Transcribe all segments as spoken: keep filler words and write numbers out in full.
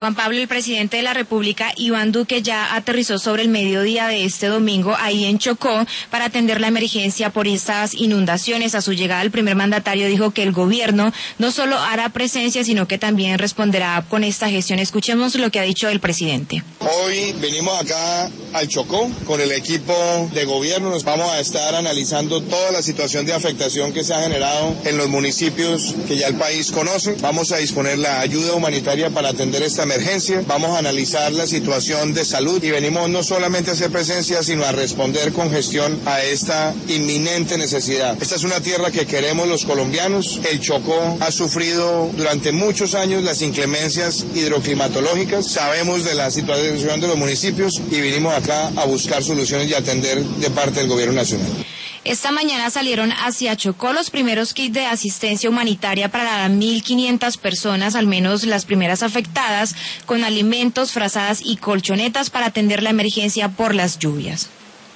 Juan Pablo, el presidente de la República, Iván Duque, ya aterrizó sobre el mediodía de este domingo ahí en Chocó para atender la emergencia por estas inundaciones. A su llegada, el primer mandatario dijo que el gobierno no solo hará presencia, sino que también responderá con esta gestión. Escuchemos lo que ha dicho el presidente. Hoy venimos acá al Chocó con el equipo de gobierno. Nos vamos a estar analizando toda la situación de afectación que se ha generado en los municipios que ya el país conoce. Vamos a disponer la ayuda humanitaria para atender esta emergencia. Emergencia, vamos a analizar la situación de salud y venimos no solamente a hacer presencia, sino a responder con gestión a esta inminente necesidad. Esta es una tierra que queremos los colombianos. El Chocó ha sufrido durante muchos años las inclemencias hidroclimatológicas. Sabemos de la situación de los municipios y vinimos acá a buscar soluciones y atender de parte del gobierno nacional. Esta mañana salieron hacia Chocó los primeros kits de asistencia humanitaria para mil quinientas personas, al menos las primeras afectadas, con alimentos, frazadas y colchonetas para atender la emergencia por las lluvias.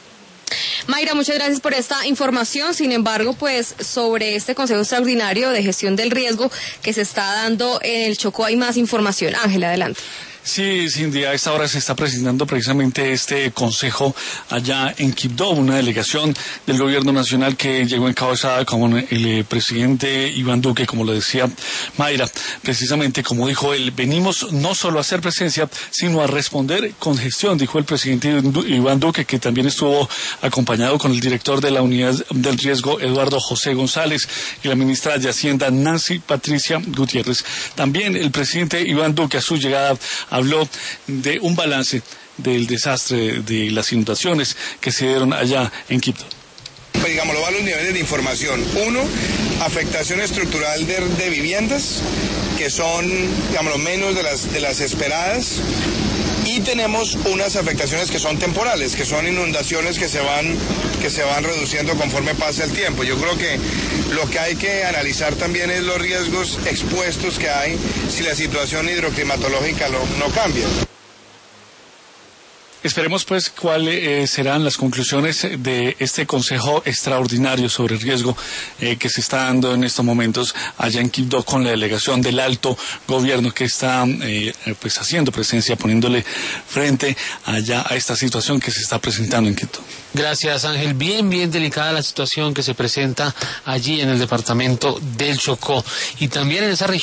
Mayra, muchas gracias por esta información. Sin embargo, pues sobre este Consejo Extraordinario de Gestión del Riesgo que se está dando en el Chocó hay más información. Ángela, adelante. Sí, Cindy, a esta hora se está presentando precisamente este consejo allá en Quibdó, una delegación del gobierno nacional que llegó encabezada con el eh, presidente Iván Duque, como lo decía Mayra. Precisamente, como dijo él, venimos no solo a hacer presencia, sino a responder con gestión, dijo el presidente Iván Duque, que también estuvo acompañado con el director de la Unidad del Riesgo, Eduardo José González, y la ministra de Hacienda, Nancy Patricia Gutiérrez. También el presidente Iván Duque, a su llegada, habló de un balance del desastre de las inundaciones que se dieron allá en Quibdó. Pues digámoslo, varios niveles de información. Uno, afectación estructural de, de viviendas, que son, digámoslo, menos de las, de las esperadas. Y tenemos unas afectaciones que son temporales, que son inundaciones que se van, que se van reduciendo conforme pasa el tiempo. Yo creo que lo que hay que analizar también es los riesgos expuestos que hay si la situación hidroclimatológica lo, no cambia. Esperemos pues cuáles eh, serán las conclusiones de este Consejo Extraordinario sobre Riesgo eh, que se está dando en estos momentos allá en Quibdó con la delegación del alto gobierno que está eh, pues haciendo presencia, poniéndole frente allá a esta situación que se está presentando en Quibdó. Gracias, Ángel. Bien, bien delicada la situación que se presenta allí en el departamento del Chocó y también en esa región.